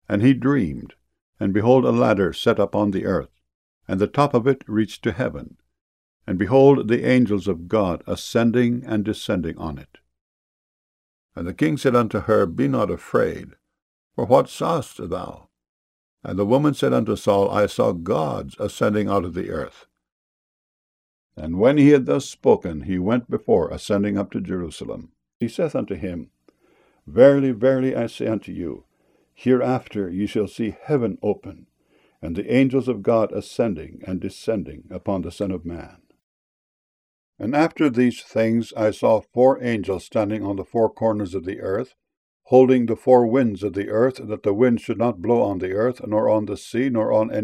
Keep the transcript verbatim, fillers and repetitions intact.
And he dreamed, and behold, a ladder set up on the earth, and the top of it reached to heaven. And behold, the angels of God ascending and descending on it. And the king said unto her, Be not afraid, for what sawest thou? And the woman said unto Saul, I saw gods ascending out of the earth. And when he had thus spoken, he went before, ascending up to Jerusalem. He saith unto him, Verily, verily, I say unto you, hereafter ye shall see heaven open, and the angels of God ascending and descending upon the Son of Man. And after these things I saw four angels standing on the four corners of the earth, holding the four winds of the earth, that the wind should not blow on the earth, nor on the sea, nor on any